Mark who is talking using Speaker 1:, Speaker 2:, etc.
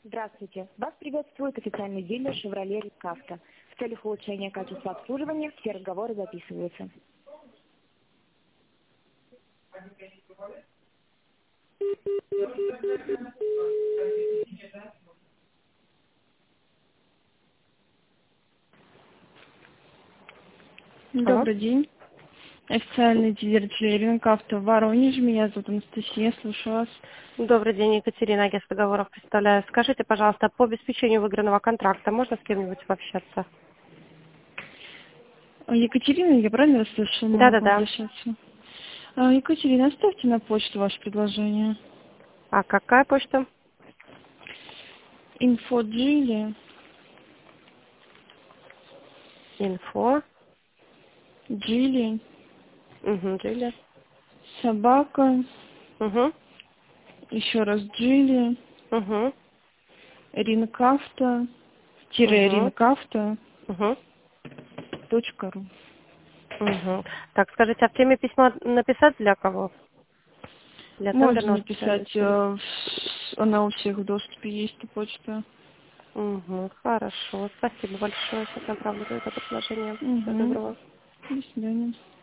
Speaker 1: Здравствуйте. Вас приветствует официальный дилер Chevrolet Авто. В целях улучшения качества обслуживания все разговоры записываются. Алло.
Speaker 2: Добрый день. Официальный дилер Джеринг Авто в Воронеже. Меня зовут Анастасия. Слушаю вас.
Speaker 3: Добрый день, Екатерина, агентство договоров представляю. Скажите, пожалуйста, по обеспечению выигранного контракта можно с кем-нибудь пообщаться?
Speaker 2: Екатерина, я правильно расслышала? Могу к вам
Speaker 3: Да-да-да.
Speaker 2: обращаться? Екатерина, оставьте на почту ваше предложение.
Speaker 3: А какая почта?
Speaker 2: Info
Speaker 3: Инфо.
Speaker 2: Джили,
Speaker 3: Угу, Джулия.
Speaker 2: собака,
Speaker 3: Угу.
Speaker 2: еще раз Джили,
Speaker 3: Угу.
Speaker 2: рингавто,
Speaker 3: Угу.
Speaker 2: рингавто.ру.
Speaker 3: Угу. Угу. Так, скажите, а в теме письма написать для кого? Для
Speaker 2: Можно
Speaker 3: тендерного
Speaker 2: написать,
Speaker 3: специалиста?
Speaker 2: она у всех в доступе есть, эта почта.
Speaker 3: Угу. Хорошо. Спасибо большое. Сейчас направлю это предложение. Всего
Speaker 2: Угу.
Speaker 3: доброго.
Speaker 2: До свидания.